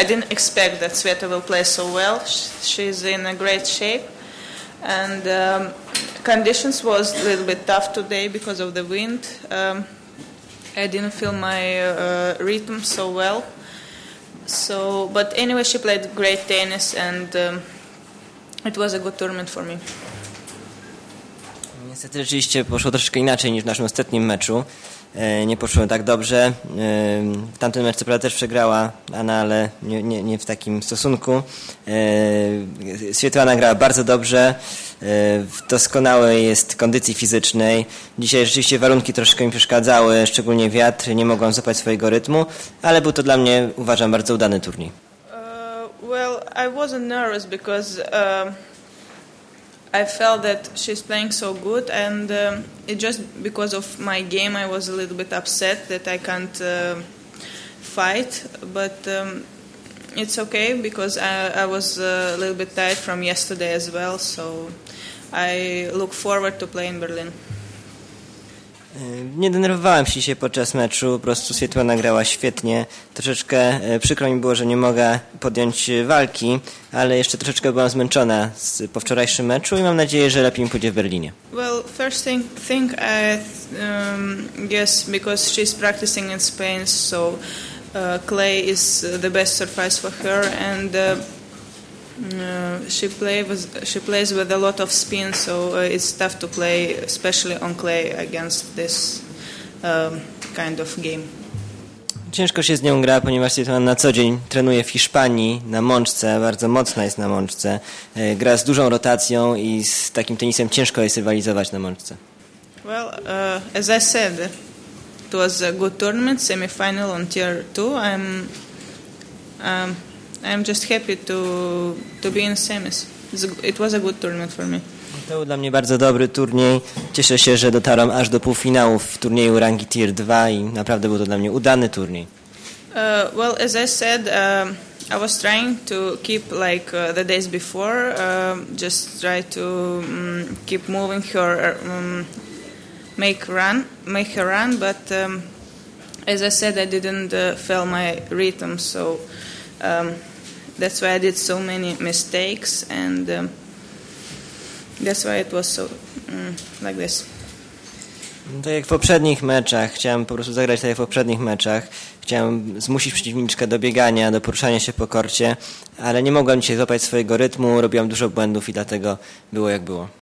I didn't expect that Sveta will play so well. She's in a great shape, and conditions was a little bit tough today because of the wind. I didn't feel my rhythm so well. But anyway, she played great tennis, and it was a good tournament for me. Niestety rzeczywiście poszło troszeczkę inaczej niż w naszym ostatnim meczu. Nie poszło tak dobrze. Tamten mecz co prawda też przegrała Anna, ale nie w takim stosunku. Swietlana grała bardzo dobrze, w doskonałej jest kondycji fizycznej. Dzisiaj rzeczywiście warunki troszkę mi przeszkadzały, szczególnie wiatr, nie mogłam złapać swojego rytmu, ale był to dla mnie, uważam, bardzo udany turniej. Well, I wasn't nervous because I felt that she's playing so good, and it just because of my game I was a little bit upset that I can't fight, but it's okay because I was a little bit tired from yesterday as well, so I look forward to play in Berlin. Nie denerwowałem się dzisiaj podczas meczu, po prostu Swietlana grała świetnie. Troszeczkę przykro mi było, że nie mogę podjąć walki, ale jeszcze troszeczkę byłam zmęczona po wczorajszym meczu i mam nadzieję, że lepiej mi pójdzie w Berlinie. Well, first thing I guess because she's practicing in Spain, so clay is the best surface for her, and she plays with a lot of spin, so it's tough to play, especially on clay, against this kind of game. Ciężko się z nią gra, ponieważ Swietlana na co dzień trenuje w Hiszpanii na mączce, bardzo mocna jest na mączce. Gra z dużą rotacją i z takim tenisem ciężko jest rywalizować na mączce. Well, as I said, it was a good tournament, semi-final on tier 2. I'm just happy to be in semis. It was a good tournament for me. To był dla mnie bardzo dobry turniej. Cieszę się, że dotarłam aż do półfinałów w turnieju rangi Tier 2 i naprawdę był to dla mnie udany turniej. Well, as I said, I was trying to keep like the days before, just try to keep moving her, make her run, but as I said, I didn't feel my rhythm, so that's why I did so many mistakes, and that's why it was so like this. Tak jak w poprzednich meczach, chciałem po prostu zagrać tak jak w poprzednich meczach. Chciałem zmusić przeciwniczkę do biegania, do poruszania się po korcie, ale nie mogłem dzisiaj złapać swojego rytmu, robiłam dużo błędów i dlatego było jak było.